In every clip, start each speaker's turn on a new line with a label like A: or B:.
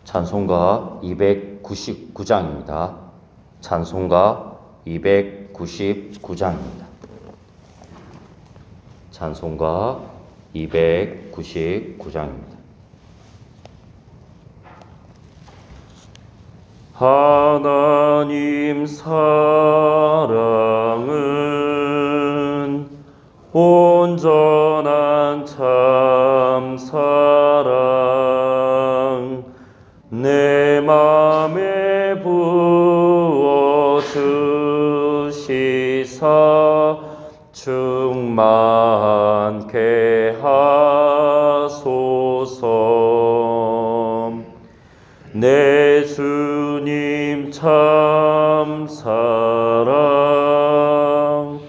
A: 찬송가 299장입니다. 찬송가 299장입니다. 찬송가 299장입니다. 하나님 사랑은 온전한 참 사랑 내 맘에 부어 주시사 충만케 하소서. 내 주님 참 사랑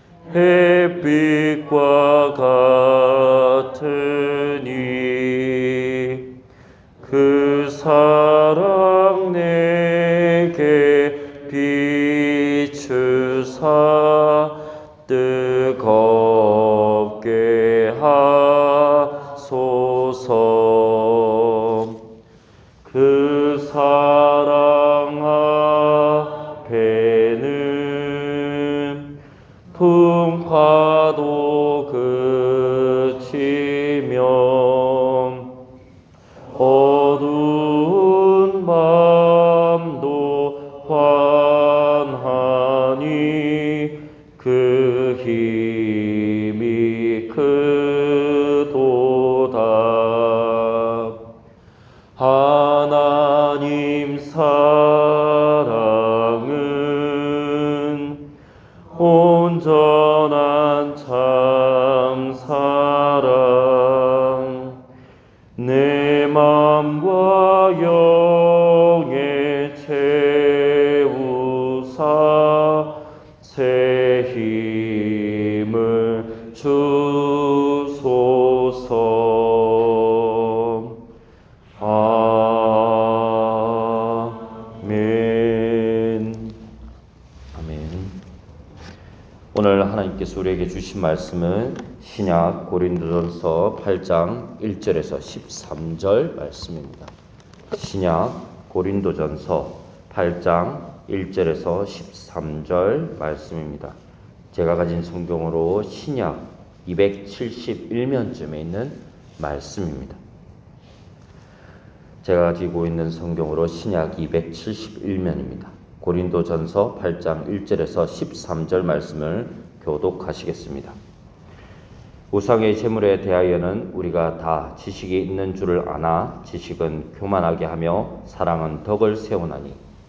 A: 햇빛과 같으니 그 사랑 내게 비추사 뜨겁게 하소서. 그 사랑 앞에는 풍파도 그치며 어두운 맘도 환하니 그 힘이 크도다. 하나님 사랑은 온전한 참 사랑 내 맘과 영에 채우사 새 힘을 주소서. 아멘. 아멘. 오늘 하나님께서 우리에게 주신 말씀은 신약 고린도전서 8장 1절에서 13절 말씀입니다. 신약 고린도전서 8장 1절에서 13절 말씀입니다. 제가 가진 성경으로 신약 271면쯤에 있는 말씀입니다. 제가 가지고 있는 성경으로 신약 271면입니다. 고린도전서 8장 1절에서 13절 말씀을 교독하시겠습니다. 우상의 제물에 대하여는 우리가 다 지식이 있는 줄을 아나 지식은 교만하게 하며 사랑은 덕을 세우나니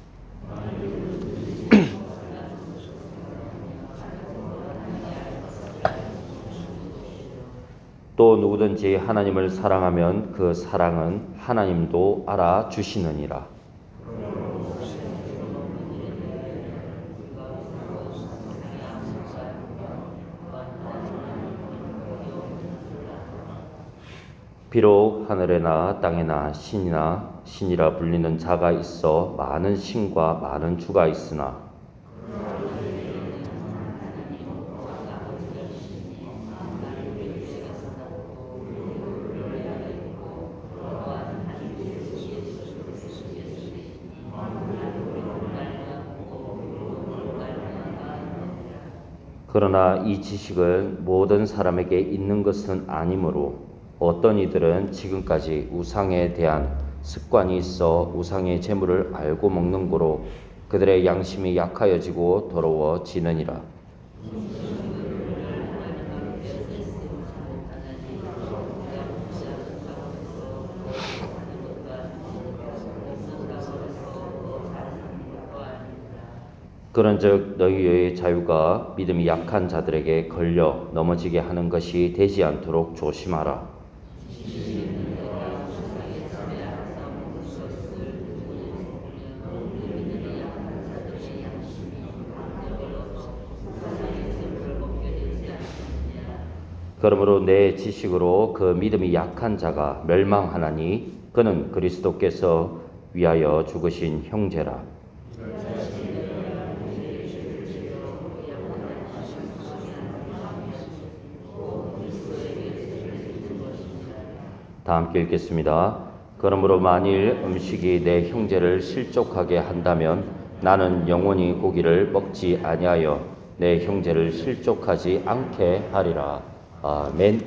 A: 또 누구든지 하나님을 사랑하면 그 사랑은 하나님도 알아주시느니라. 비록 하늘에나 땅에나 신이라 불리는 자가 있어 많은 신과 많은 주가 있으나 그러나 이 지식은 모든 사람에게 있는 것은 아니므로 어떤 이들은 지금까지 우상에 대한 습관이 있어 우상의 제물을 알고 먹는 고로 그들의 양심이 약하여지고 더러워지느니라. 그런즉 너희의 자유가 믿음이 약한 자들에게 걸려 넘어지게 하는 것이 되지 않도록 조심하라. 그러므로 내 지식으로 그 믿음이 약한 자가 멸망하나니 그는 그리스도께서 위하여 죽으신 형제라. 다 함께 읽겠습니다. 그러므로 만일 음식이 내 형제를 실족하게 한다면 나는 영원히 고기를 먹지 아니하여 내 형제를 실족하지 않게 하리라. 아멘.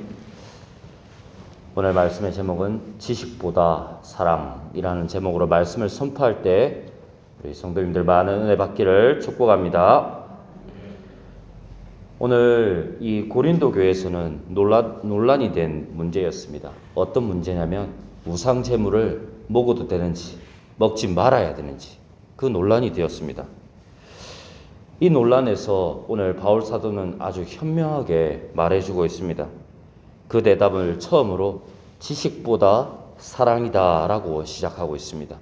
A: 오늘 말씀의 제목은 지식보다 사랑이라는 제목으로 말씀을 선포할 때 우리 성도님들 많은 은혜 받기를 축복합니다. 오늘 이 고린도 교회에서는 논란이 된 문제였습니다. 어떤 문제냐면 우상 제물을 먹어도 되는지 먹지 말아야 되는지 그 논란이 되었습니다. 이 논란에서 오늘 바울 사도는 아주 현명하게 말해주고 있습니다. 그 대답을 처음으로 지식보다 사랑이다 라고 시작하고 있습니다.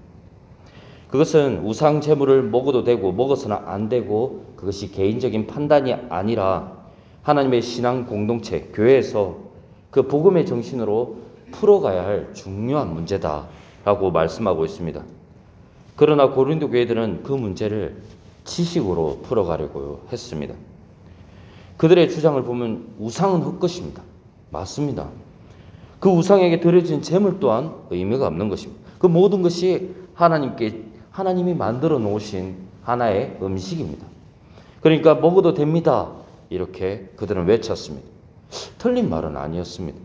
A: 그것은 우상 제물을 먹어도 되고 먹어서는 안 되고 그것이 개인적인 판단이 아니라 하나님의 신앙 공동체, 교회에서 그 복음의 정신으로 풀어가야 할 중요한 문제다라고 말씀하고 있습니다. 그러나 고린도 교회들은 그 문제를 지식으로 풀어가려고 했습니다. 그들의 주장을 보면 우상은 헛것입니다. 맞습니다. 그 우상에게 드려진 제물 또한 의미가 없는 것입니다. 그 모든 것이 하나님이 만들어 놓으신 하나의 음식입니다. 그러니까 먹어도 됩니다. 이렇게 그들은 외쳤습니다. 틀린 말은 아니었습니다.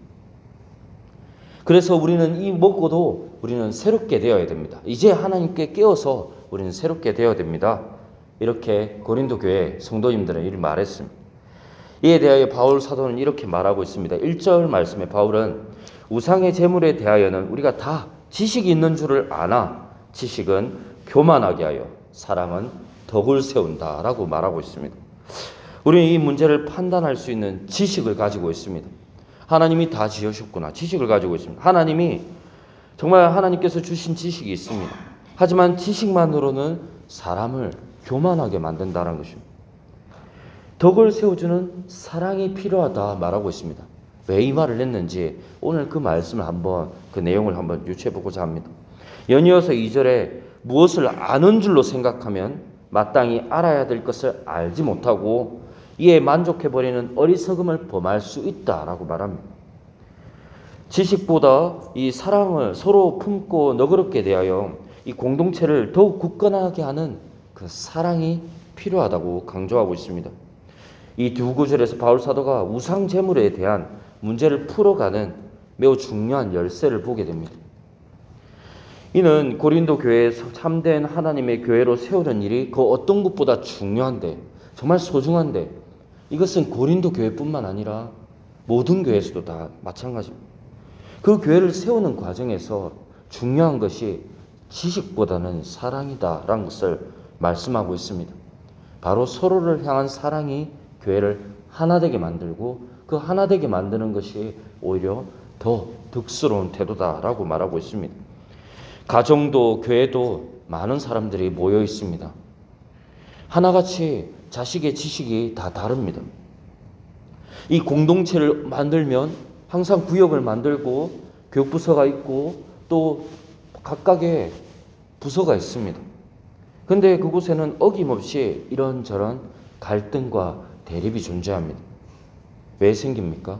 A: 그래서 우리는 먹고도 우리는 새롭게 되어야 됩니다. 이제 하나님께 깨어서 우리는 새롭게 되어야 됩니다. 이렇게 고린도 교회 성도님들은 이렇게 말했습니다. 이에 대하여 바울 사도는 이렇게 말하고 있습니다. 1절 말씀에 바울은 우상의 제물에 대하여는 우리가 다 지식이 있는 줄을 아나 지식은 교만하게 하여 사랑은 덕을 세운다 라고 말하고 있습니다. 우리는 이 문제를 판단할 수 있는 지식을 가지고 있습니다. 하나님이 다 지으셨구나. 지식을 가지고 있습니다. 정말 하나님께서 주신 지식이 있습니다. 하지만 지식만으로는 사람을 교만하게 만든다는 것입니다. 덕을 세워주는 사랑이 필요하다 말하고 있습니다. 왜 이 말을 했는지 오늘 그 말씀을 그 내용을 한번 유추해 보고자 합니다. 연이어서 2절에 무엇을 아는 줄로 생각하면 마땅히 알아야 될 것을 알지 못하고 이에 만족해버리는 어리석음을 범할 수 있다라고 말합니다. 지식보다 이 사랑을 서로 품고 너그럽게 대하여 이 공동체를 더욱 굳건하게 하는 그 사랑이 필요하다고 강조하고 있습니다. 이 두 구절에서 바울 사도가 우상 제물에 대한 문제를 풀어가는 매우 중요한 열쇠를 보게 됩니다. 이는 고린도 교회에서 참된 하나님의 교회로 세우는 일이 그 어떤 것보다 중요한데 정말 소중한데 이것은 고린도 교회뿐만 아니라 모든 교회에서도 다 마찬가지입니다. 그 교회를 세우는 과정에서 중요한 것이 지식보다는 사랑이다라는 것을 말씀하고 있습니다. 바로 서로를 향한 사랑이 교회를 하나 되게 만들고 그 하나 되게 만드는 것이 오히려 더 덕스러운 태도다라고 말하고 있습니다. 가정도 교회도 많은 사람들이 모여 있습니다. 하나같이 자식의 지식이 다 다릅니다. 이 공동체를 만들면 항상 구역을 만들고 교육부서가 있고 또 각각의 부서가 있습니다. 근데 그곳에는 어김없이 이런저런 갈등과 대립이 존재합니다. 왜 생깁니까?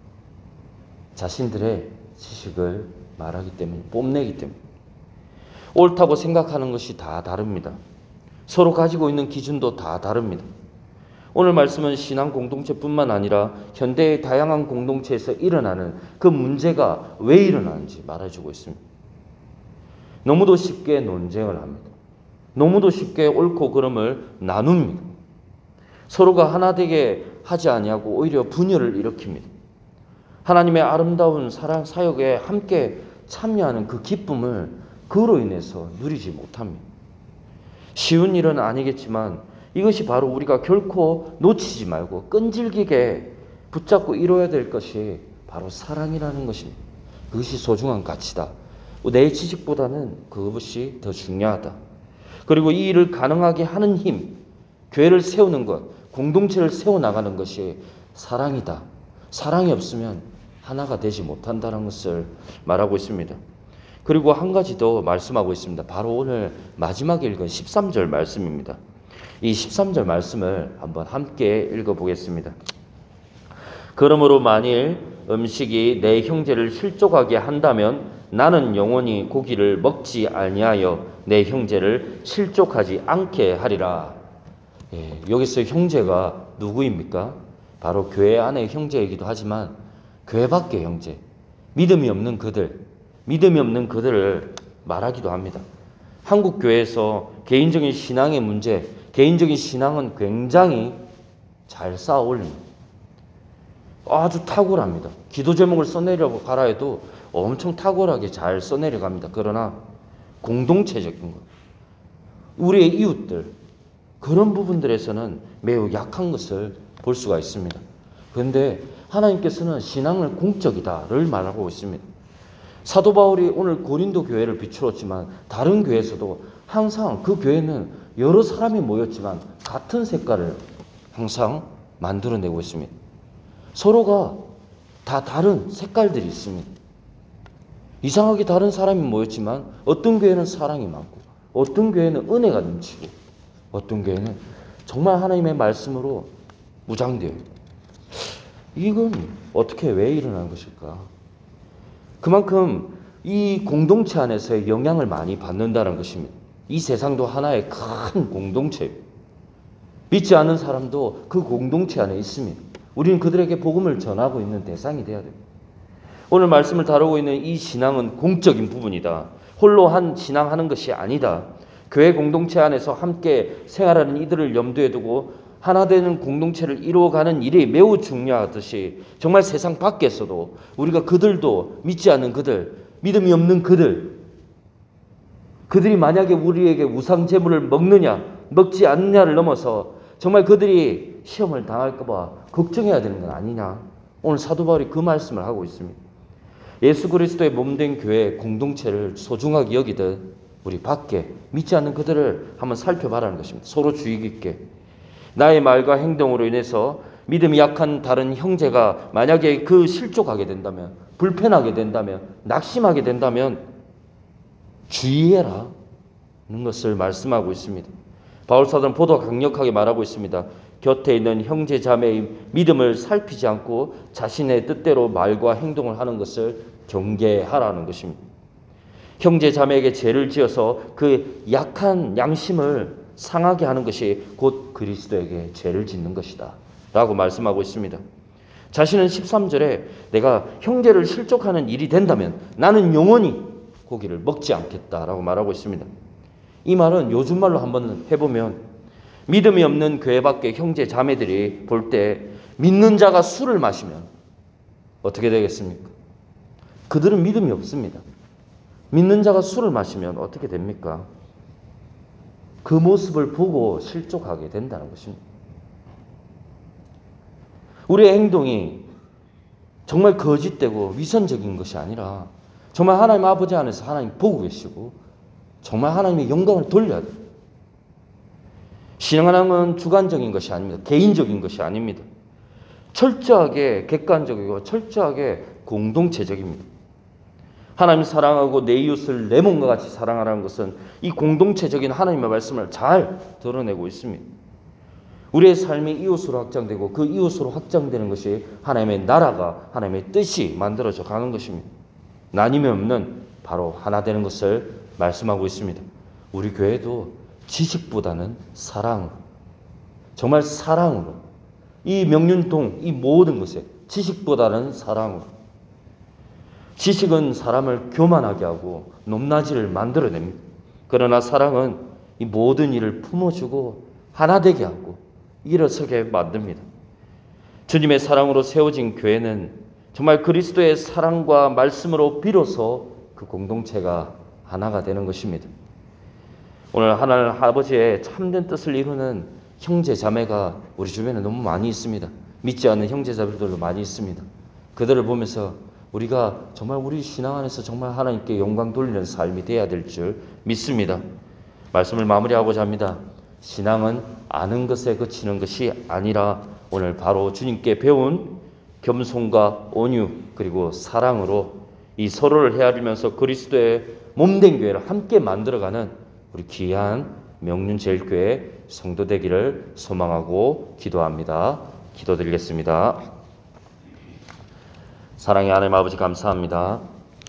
A: 자신들의 지식을 말하기 때문에, 뽐내기 때문에. 옳다고 생각하는 것이 다 다릅니다. 서로 가지고 있는 기준도 다 다릅니다. 오늘 말씀은 신앙 공동체뿐만 아니라 현대의 다양한 공동체에서 일어나는 그 문제가 왜 일어나는지 말해주고 있습니다. 너무도 쉽게 논쟁을 합니다. 너무도 쉽게 옳고 그름을 나눕니다. 서로가 하나 되게 하지 아니하고 오히려 분열을 일으킵니다. 하나님의 아름다운 사랑 사역에 함께 참여하는 그 기쁨을 그로 인해서 누리지 못합니다. 쉬운 일은 아니겠지만 이것이 바로 우리가 결코 놓치지 말고 끈질기게 붙잡고 이뤄야 될 것이 바로 사랑이라는 것입니다. 그것이 소중한 가치다. 내 지식보다는 그것이 더 중요하다. 그리고 이 일을 가능하게 하는 힘, 교회를 세우는 것, 공동체를 세워나가는 것이 사랑이다. 사랑이 없으면 하나가 되지 못한다는 것을 말하고 있습니다. 그리고 한 가지 더 말씀하고 있습니다. 바로 오늘 마지막에 읽은 13절 말씀입니다. 이 13절 말씀을 한번 함께 읽어보겠습니다. 그러므로 만일 음식이 내 형제를 실족하게 한다면 나는 영원히 고기를 먹지 아니하여 내 형제를 실족하지 않게 하리라. 여기서 형제가 누구입니까? 바로 교회 안의 형제이기도 하지만 교회 밖의 형제, 믿음이 없는 그들을 말하기도 합니다. 한국 교회에서 개인적인 신앙의 문제, 개인적인 신앙은 굉장히 잘 쌓아 올립니다. 아주 탁월합니다. 기도 제목을 써내려고 가라 해도 엄청 탁월하게 잘 써내려갑니다. 그러나 공동체적인 것, 우리의 이웃들, 그런 부분들에서는 매우 약한 것을 볼 수가 있습니다. 그런데 하나님께서는 신앙을 공적이다를 말하고 있습니다. 사도 바울이 오늘 고린도 교회를 비추었지만 다른 교회에서도 항상 그 교회는 여러 사람이 모였지만 같은 색깔을 항상 만들어내고 있습니다. 서로가 다 다른 색깔들이 있습니다. 이상하게 다른 사람이 모였지만 어떤 교회는 사랑이 많고 어떤 교회는 은혜가 넘치고 어떤 교회는 정말 하나님의 말씀으로 무장되어 있고, 이건 어떻게 왜 일어나는 것일까? 그만큼 이 공동체 안에서의 영향을 많이 받는다는 것입니다. 이 세상도 하나의 큰 공동체예요. 믿지 않는 사람도 그 공동체 안에 있습니다. 우리는 그들에게 복음을 전하고 있는 대상이 되어야 됩니다. 오늘 말씀을 다루고 있는 이 신앙은 공적인 부분이다. 홀로 한 신앙하는 것이 아니다. 교회 공동체 안에서 함께 생활하는 이들을 염두에 두고 하나 되는 공동체를 이루어가는 일이 매우 중요하듯이 정말 세상 밖에서도 우리가 그들도 믿지 않는 그들, 믿음이 없는 그들이 만약에 우리에게 우상 제물을 먹느냐 먹지 않느냐를 넘어서 정말 그들이 시험을 당할까 봐 걱정해야 되는 건 아니냐. 오늘 사도 바울이 그 말씀을 하고 있습니다. 예수 그리스도의 몸된 교회 공동체를 소중하게 여기듯 우리 밖에 믿지 않는 그들을 한번 살펴봐라는 것입니다. 서로 주의 깊게. 나의 말과 행동으로 인해서 믿음이 약한 다른 형제가 만약에 그 실족하게 된다면, 불편하게 된다면, 낙심하게 된다면 주의해라 는 것을 말씀하고 있습니다. 바울 사도는 보다 강력하게 말하고 있습니다. 곁에 있는 형제 자매의 믿음을 살피지 않고 자신의 뜻대로 말과 행동을 하는 것을 경계하라는 것입니다. 형제 자매에게 죄를 지어서 그 약한 양심을 상하게 하는 것이 곧 그리스도에게 죄를 짓는 것이다 라고 말씀하고 있습니다. 자신은 13절에 내가 형제를 실족하는 일이 된다면 나는 영원히 고기를 먹지 않겠다라고 말하고 있습니다. 이 말은 요즘 말로 한번 해보면 믿음이 없는 교회 밖의 형제 자매들이 볼 때 믿는 자가 술을 마시면 어떻게 되겠습니까? 그들은 믿음이 없습니다. 믿는 자가 술을 마시면 어떻게 됩니까? 그 모습을 보고 실족하게 된다는 것입니다. 우리의 행동이 정말 거짓되고 위선적인 것이 아니라 정말 하나님 아버지 안에서 하나님 보고 계시고 정말 하나님의 영광을 돌려야 돼요. 신앙은 주관적인 것이 아닙니다. 개인적인 것이 아닙니다. 철저하게 객관적이고 철저하게 공동체적입니다. 하나님 사랑하고 내 이웃을 내 몸과 같이 사랑하라는 것은 이 공동체적인 하나님의 말씀을 잘 드러내고 있습니다. 우리의 삶이 이웃으로 확장되고 그 이웃으로 확장되는 것이 하나님의 나라가 하나님의 뜻이 만들어져 가는 것입니다. 나님이 없는 바로 하나 되는 것을 말씀하고 있습니다. 우리 교회도 지식보다는 사랑으로, 정말 사랑으로, 이 명륜동 이 모든 것에 지식보다는 사랑으로. 지식은 사람을 교만하게 하고 높낮이를 만들어냅니다. 그러나 사랑은 이 모든 일을 품어주고 하나 되게 하고 일어서게 만듭니다. 주님의 사랑으로 세워진 교회는 정말 그리스도의 사랑과 말씀으로 비로소 그 공동체가 하나가 되는 것입니다. 오늘 하나님 아버지의 참된 뜻을 이루는 형제 자매가 우리 주변에 너무 많이 있습니다. 믿지 않는 형제 자매들도 많이 있습니다. 그들을 보면서 우리가 정말 우리 신앙 안에서 정말 하나님께 영광 돌리는 삶이 되어야 될 줄 믿습니다. 말씀을 마무리하고자 합니다. 신앙은 아는 것에 그치는 것이 아니라 오늘 바로 주님께 배운 겸손과 온유 그리고 사랑으로 이 서로를 헤아리면서 그리스도의 몸된 교회를 함께 만들어가는 우리 귀한 명륜제일교회 성도 되기를 소망하고 기도합니다. 기도드리겠습니다. 사랑의 하나님 아버지 감사합니다.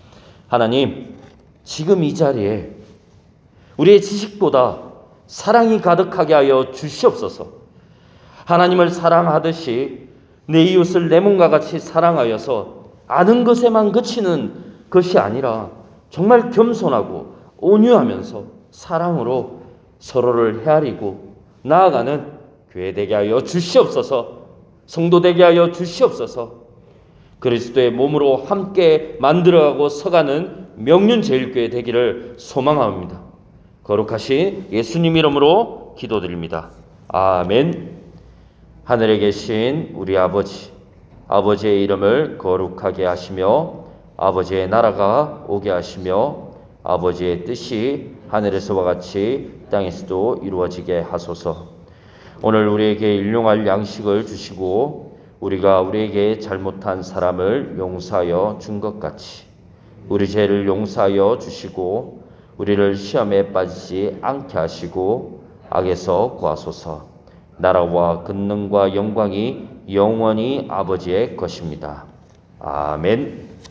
A: 하나님, 지금 이 자리에 우리의 지식보다 사랑이 가득하게 하여 주시옵소서. 하나님을 사랑하듯이 내 이웃을 내 몸과 같이 사랑하여서 아는 것에만 그치는 것이 아니라 정말 겸손하고 온유하면서 사랑으로 서로를 헤아리고 나아가는 교회 되게 하여 주시옵소서. 성도 되게 하여 주시옵소서. 그리스도의 몸으로 함께 만들어가고 서가는 명륜제일교회 되기를 소망합니다. 거룩하신 예수님 이름으로 기도드립니다. 아멘. 하늘에 계신 우리 아버지, 아버지의 이름을 거룩하게 하시며 아버지의 나라가 오게 하시며 아버지의 뜻이 하늘에서와 같이 땅에서도 이루어지게 하소서. 오늘 우리에게 일용할 양식을 주시고 우리가 우리에게 잘못한 사람을 용서하여 준 것 같이 우리 죄를 용서하여 주시고 우리를 시험에 빠지지 않게 하시고 악에서 구하소서. 나라와 권능과 영광이 영원히 아버지의 것입니다. 아멘.